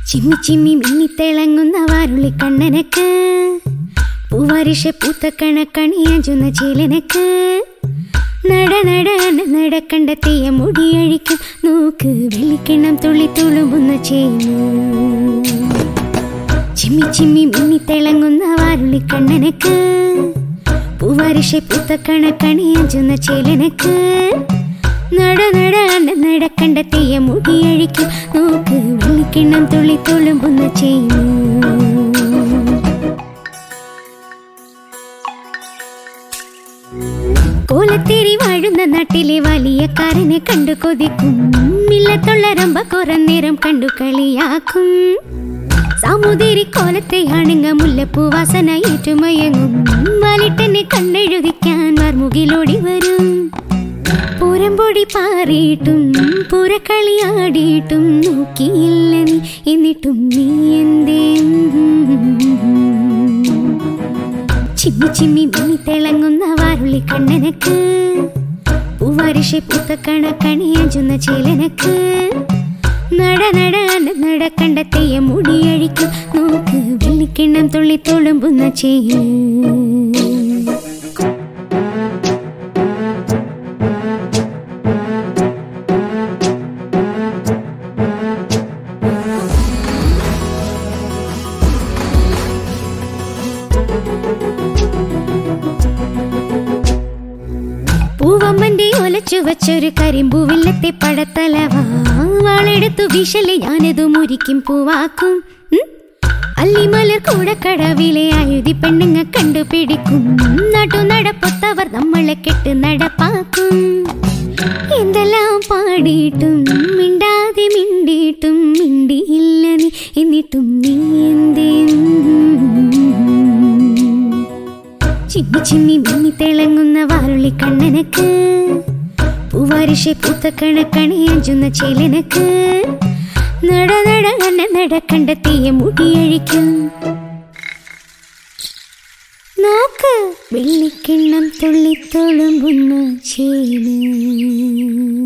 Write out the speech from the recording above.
ചിമ്മി ചിമ്മി മിന്നിത്തിളങ്ങുന്ന വാരുള്ളി കണ്ണനക്ക് പൂവാരിഷ പൂത്ത കണക്കണിയാഞ്ചുന്ന ചേലനക്ക് നട നട നട കണ്ടെത്തിയ മുടിയഴിക്കും നോക്ക് വെള്ളിക്കിണ്ണം തുള്ളി തുളുമ്പുന്ന ചേല് ചിമ്മി ചിമ്മി മിന്നിത്തിളങ്ങുന്ന വാരുള്ളി കണ്ണനക്ക് പൂവാരിഷ പൂത്ത കണക്കണിയാഞ്ചുന്ന ചേലനക്ക് നട നട നട കണ്ടെത്തിയ മുടിയഴിക്കും നോക്ക് വെള്ളിക്കിണ്ണം തുള്ളി തുളുമ്പുന്ന ചേല് കോലത്തേരി വാഴുന്ന നാട്ടിലെ വലിയക്കാരനെ കണ്ടു കൊതിക്കും മില്ലത്തുള്ള രമ്പ കുറന്നേരം കണ്ടു കളിയാക്കും സാമൂതിരി കോലത്തെയാണുങ്ങ മുല്ലപ്പൂ വാസന ഏറ്റുമയങ്ങും വാലിട്ടെന്നെ കണ്ണെഴുതിക്കാൻ മർമുകിലോടി വരും പൂരമ്പൊടി പാറിയിട്ടും പൂരക്കളിയാടിയിട്ടും നോക്കിയില്ല നീ എന്നിട്ടും നീ എന്തേ ചിമ്മി ചിമ്മി മിന്നിത്തിളങ്ങുന്ന വാരുള്ളി കണ്ണനക്ക് പൂവാരിഷ പൂത്ത കണക്കണിയാഞ്ചുന്ന ചേലനക്ക് നട നട നട കണ്ടെത്തിയ മുടിയഴിക്കും നോക്ക് വെള്ളിക്കിണ്ണം തുള്ളി തുളുമ്പുന്ന ചേല് പൂവമ്മന്റെ ഒലച്ചു വച്ചൊരു കരിമ്പൂവില്ലത്തെ പടത്തലവാ വാളെടുത്തു വീശലെ ഞാനതു മുരിക്കും പൂവാക്കും അല്ലിമലർ കൂടക്കടവിലെ ആയുധി പെണ്ണുങ്ങ കണ്ടുപിടിക്കും നടു നടപ്പൊത്തവർ നമ്മളെ കെട്ട് നടപ്പാക്കും എന്തെല്ലാം പാടിയിട്ടും മിണ്ടാതെ മിണ്ടിയിട്ടും മിണ്ടിയില്ല നീ എന്നിട്ടും നീ എന്തേ ചിമ്മി ചിമ്മി മിന്നിത്തിളങ്ങുന്ന വാരുള്ളി കണ്ണനക്ക് പൂവാരിഷ പൂത്ത കണക്കണിയാഞ്ചുന്ന ചേലനക്ക് നട നട നട കണ്ടെത്തിയ മുടിയഴിക്കും നോക്ക് വെള്ളിക്കിണ്ണം തുള്ളി തുളുമ്പുന്ന ചേല്.